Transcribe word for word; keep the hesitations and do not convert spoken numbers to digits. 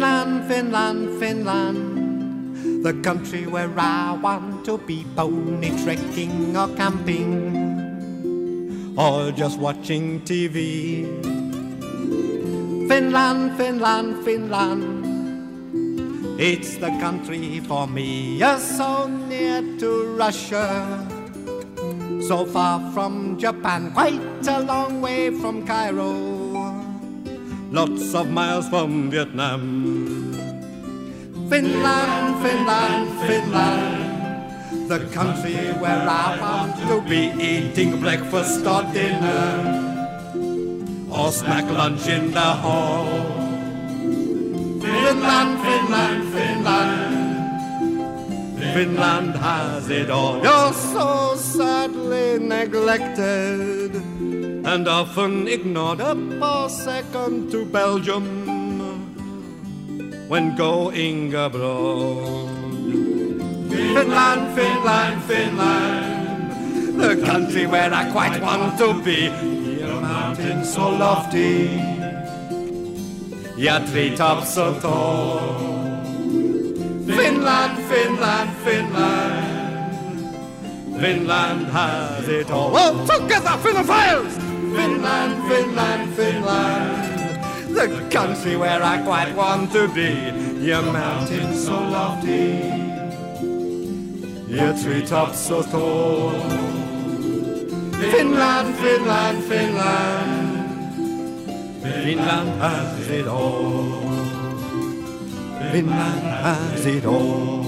Finland, Finland, Finland, the country where I want to be. Pony trekking or camping, or just watching T V. Finland, Finland, Finland, it's the country for me. You're so near to Russia, so far from Japan, quite a long way from Cairo, lots of miles from Vietnam. Finland, Finland, Finland, the country where I want to be, eating breakfast or dinner, or snack lunch in the hall. Finland, Finland, Finland, Finland has it all. You're so sadly neglected and often ignored, up for second to Belgium when going abroad. Finland, Finland, Finland, the country where I quite want to be. Your mountains so lofty, your treetops so tall. Finland, Finland, Finland, Finland has it all. Oh, together, Finophiles! Finland, Finland, Finland, the country where I quite want to be. Your mountains so lofty, your treetops so tall. Finland, Finland, Finland, Finland has it all. Finland has it all.